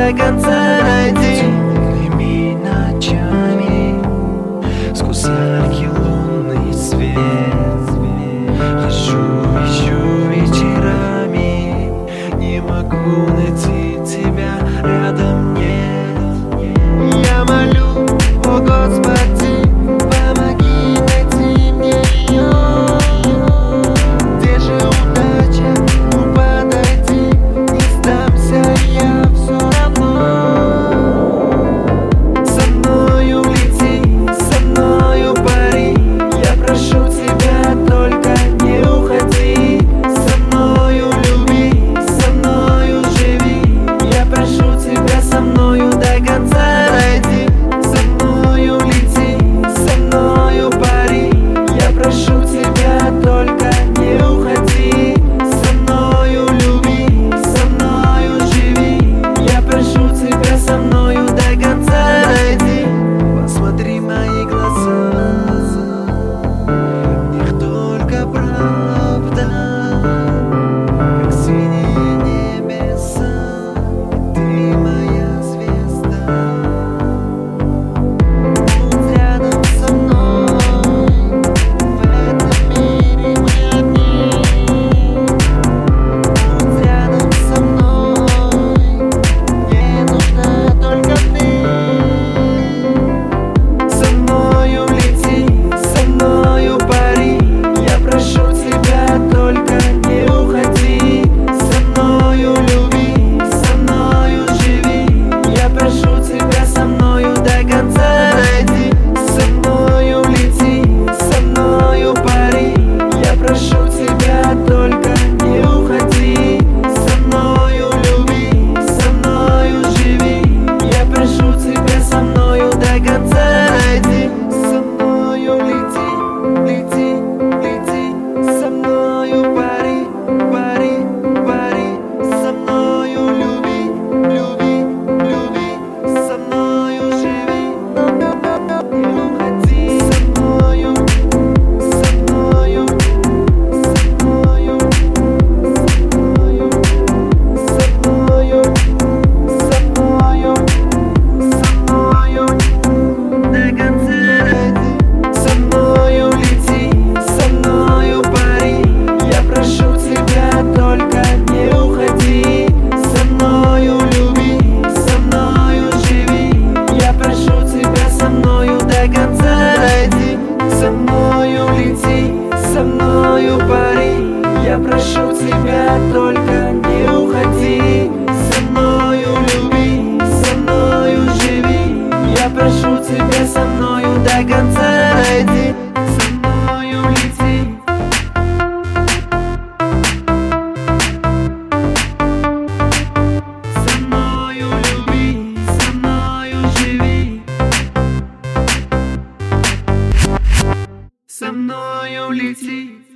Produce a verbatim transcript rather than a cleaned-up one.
до конца найди. Темными ночами сквозь яркий лунный свет ищу, ищу вечерами, не могу найти тебя, рядом нет. Я молю, о Господи, помоги найти мне ее. Где же удача? Ну подойди, не сдамся я все равно. Со мною лети, со мною пари, я прошу тебя, только не уходи. Со мною люби, со мною живи, я прошу тебя, со мною до конца найди. Со мною лети, со мною пари, я прошу тебя, только не уходи. Со мною люби, со мною живи, я прошу тебя, со мною до конца найди. Посмотри в мои глаза, в них только правда, как синие небеса, ты моя звезда. Будь рядом со мной, в этом мире мы одни. Будь рядом со мной, мне нужна только ты. Со мною лети, со мною пари, я прошу тебя, только не уходи. Со мною люби, со мною живи, я прошу тебя, со мною до конца найди. Со мною лети, со мною пари, я прошу тебя, только не уходи. Со мною люби, со мною живи, я прошу тебя, со мною до конца найди. Со мною лети, лети, лети, со мною пари, пари, пари, со мною люби, люби, люби, со мною живи, не уходи. Со мною, со мною, со мною, со мною, со мною, со мною, до конца найди. Со мною лети, со мною пари, я прошу тебя, только не уходи. Со мною люби, со мною живи, я прошу тебя, со мною до конца найди. Со мною лети, со мною пари, я прошу тебя, только не уходи. Со мною люби, со мною живи, я прошу тебя, со мною до конца найди. Со мною лети. Со мною люби, со мною живи, со мною лети.